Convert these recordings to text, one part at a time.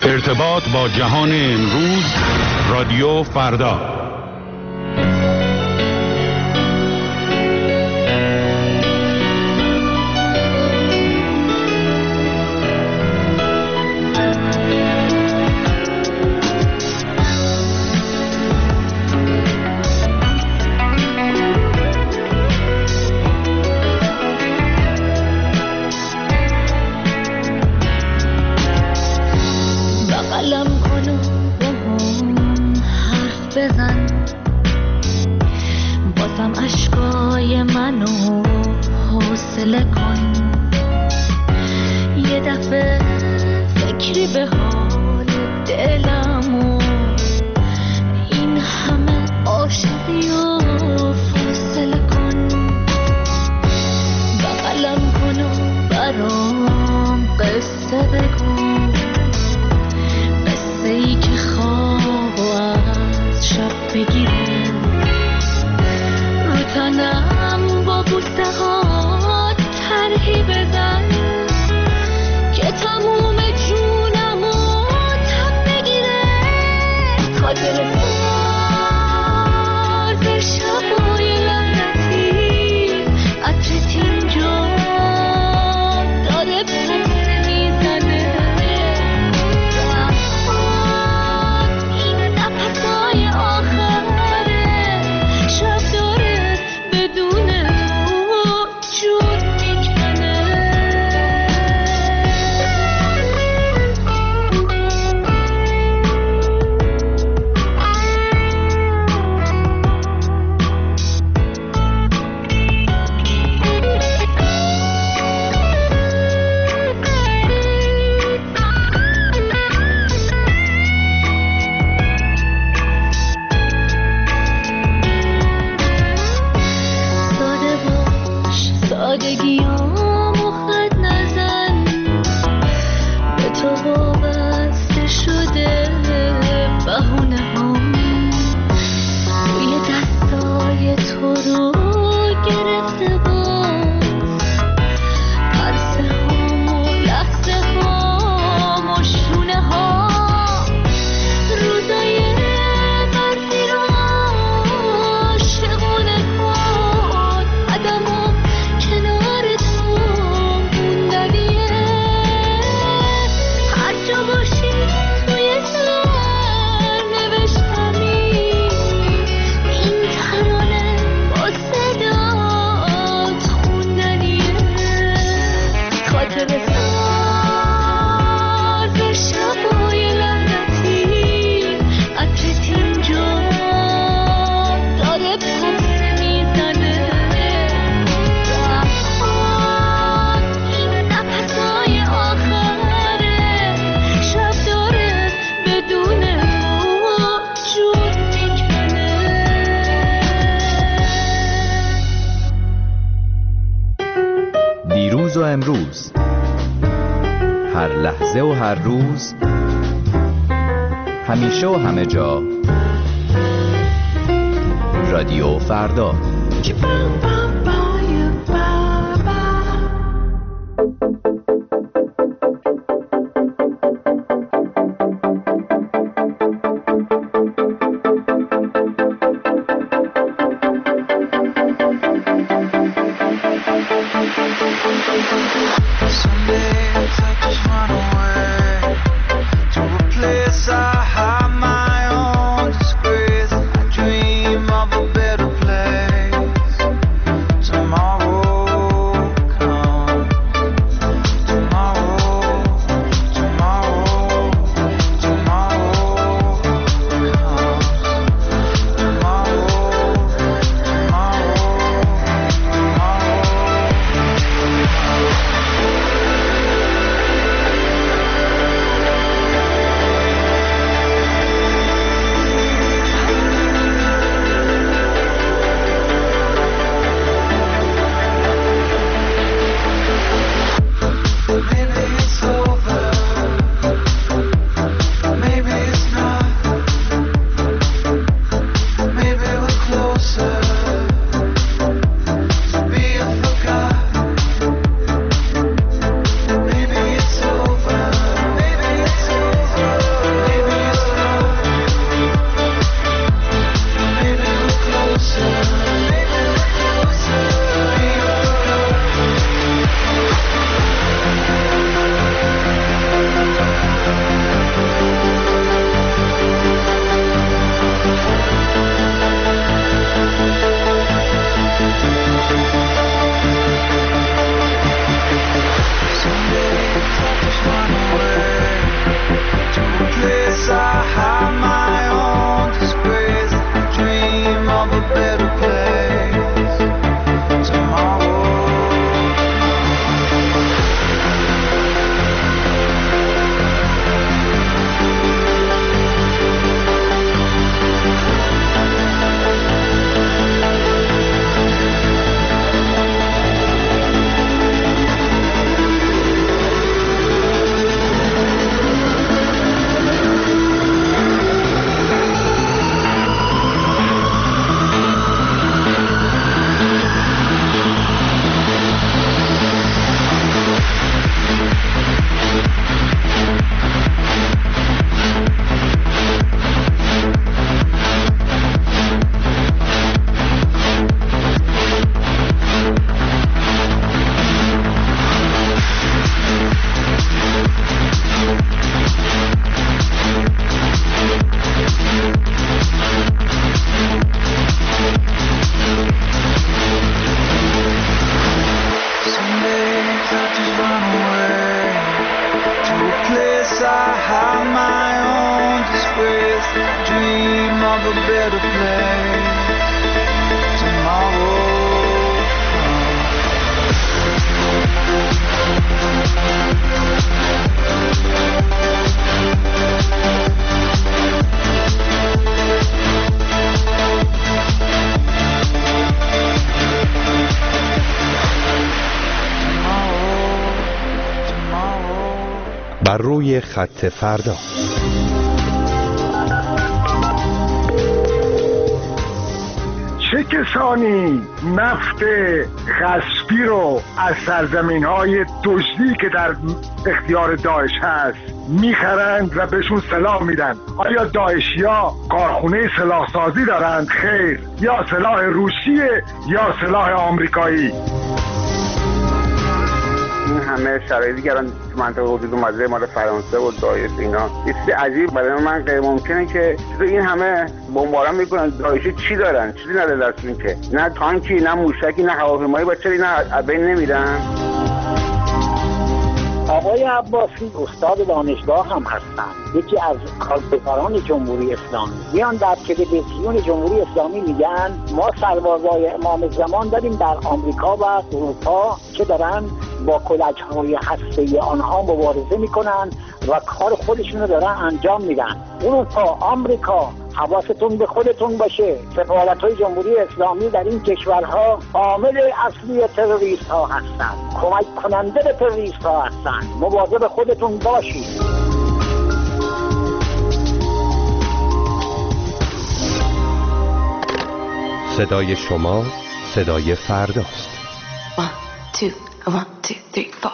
ارتباط با جهان امروز، رادیو فردا. امروز، هر لحظه و هر روز، همیشه و همه جا، رادیو فردا. I hide my own disgrace, dream of a better place. Tomorrow بر روی خط فردا. چه کسانی نفت غصبی رو از سرزمین‌های دزدی که در اختیار داعش هست میخرند و بهشون سلاح میدن؟ آیا داعشی‌ها کارخونه سلاحسازی دارند؟ خیر. یا سلاح روسیه یا سلاح آمریکایی. این همه شرایطی که الان تو منطقه حدود اومده مال فرانسه و داعش اینا یه چیز عجیب برای من غیر ممکنه که این همه بمباران میکنن. داعشی چی دارن؟ چیزی نداره دستشون که نه تانکی نه موشکی نه هواپیمایی. چرا اینا از بین نمیرن؟ آقای عباسی استاد دانشگاه هم هستن، یکی از کارگزاران جمهوری اسلامی. میان در تلویزیون جمهوری اسلامی میگن ما سربازای امام زمان داریم در آمریکا و اروپا که دارن با کلچهای هسته‌ای آنها مبارزه میکنن و کار خودشون رو دارن انجام میدن. اروپا، آمریکا، حواستون به خودتون باشه. سفارت‌های جمهوری اسلامی در این کشورها عامل اصلی تروریست ها هستن، کمک کننده به تروریست ها هستن. مواظب خودتون باشید. صدای شما صدای فرداست. 1 2 3 4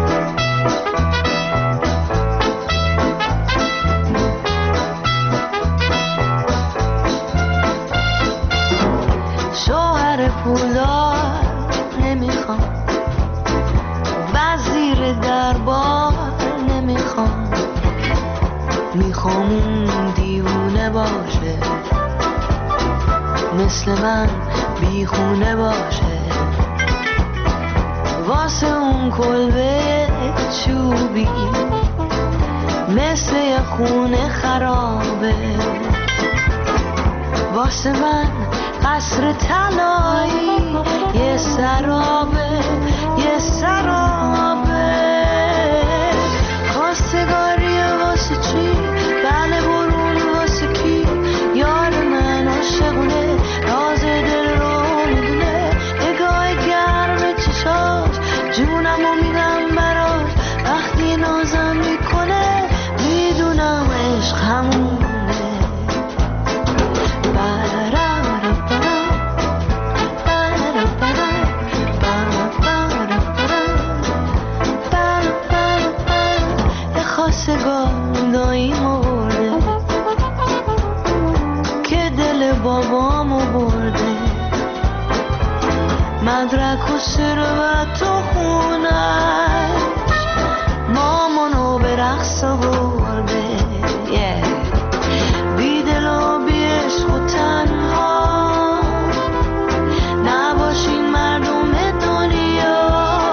شوهر پولدار نمیخوام، وزیر دربار نمیخوام، میخوام اون دیوونه باشه، مثل من بیخونه باشه، واسه اون کلبه چوبی مثل یه خونه خرابه، واسه من قصر طلایی یه سرابه، یه سرابه. خواستگاری واسه چی؟ بله برون واسه کی؟ یار من عاشقونه، راز دل رو میدونه، نگاه گرم چشاش جونمو میدم براش، وقتی نازم میکنه میدونم عشق همونه. خواستگاردایی مرده که دل بابامو برده، مدرک و ثروت و خونش مامانو به رقص برده. بی دل و بی عشق و تنها نباشین مردم دنیا،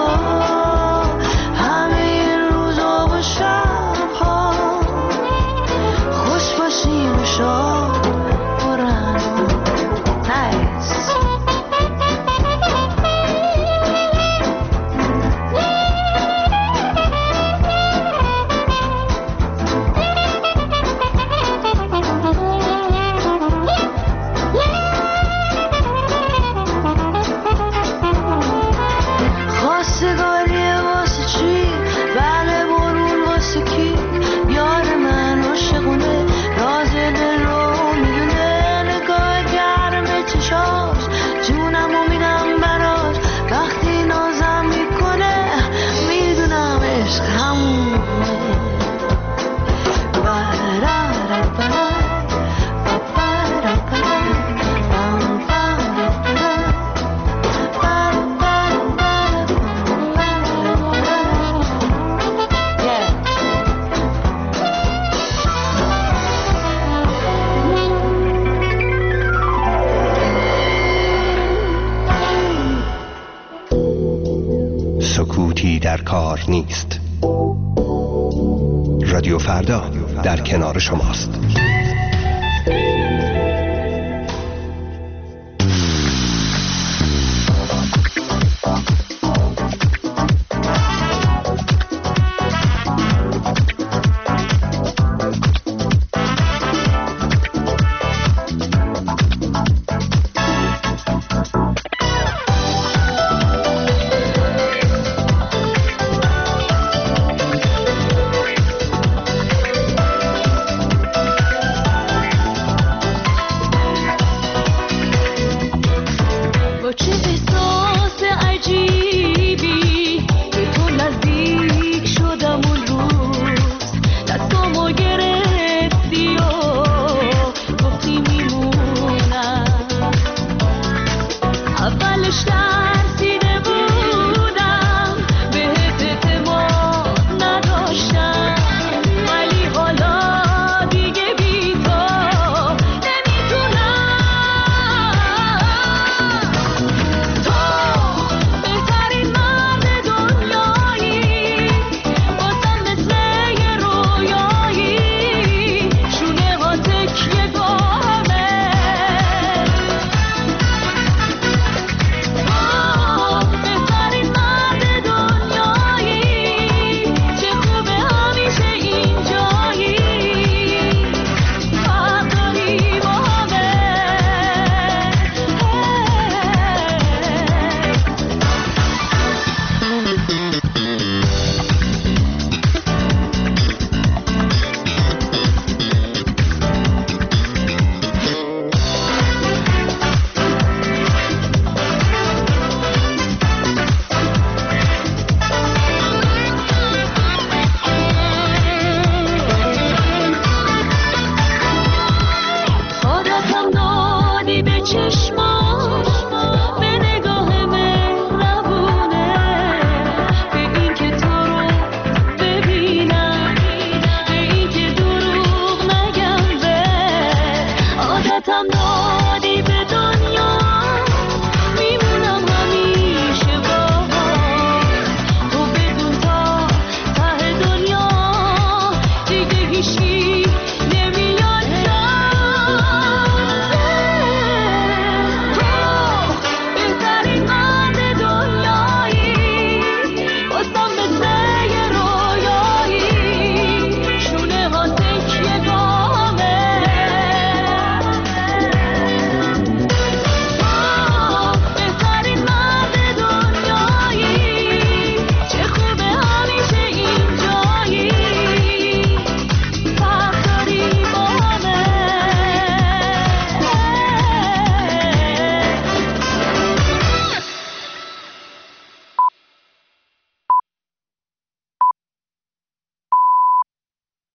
همه این روزا و شبها خوش باشین و شاد برن. نایس. سکوتی در کار نیست، رادیو فردا در کنار شماست.